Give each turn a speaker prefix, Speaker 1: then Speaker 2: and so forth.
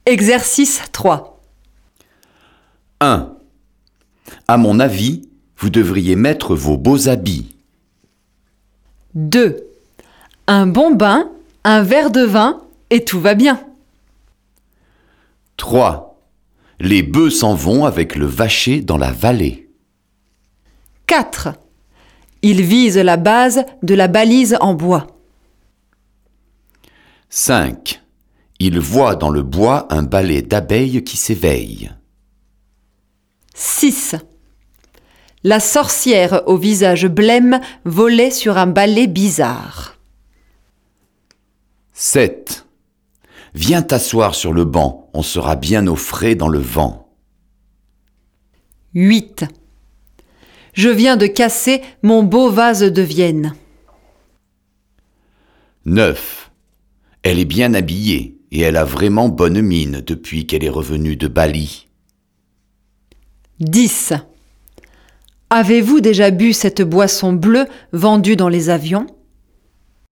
Speaker 1: Exercice 3.
Speaker 2: 1. À mon avis, vous devriez mettre vos beaux habits.
Speaker 1: 2. Un bon bain, un verre de vin et tout va bien.
Speaker 2: 3. Les bœufs s'en vont avec le vacher dans la vallée.
Speaker 1: 4. Il vise la base de la balise en bois.
Speaker 2: 5. Il voit dans le bois un balai d'abeilles qui s'éveille.
Speaker 1: 6. La sorcière au visage blême volait sur un balai bizarre.
Speaker 2: 7. Viens t'asseoir sur le banc, on sera bien au frais dans le vent.
Speaker 1: 8. Je viens de casser mon beau vase de Vienne.
Speaker 2: 9. Elle est bien habillée et elle a vraiment bonne mine depuis qu'elle est revenue de Bali.
Speaker 1: 10. Avez-vous déjà bu cette boisson bleue vendue dans les avions ?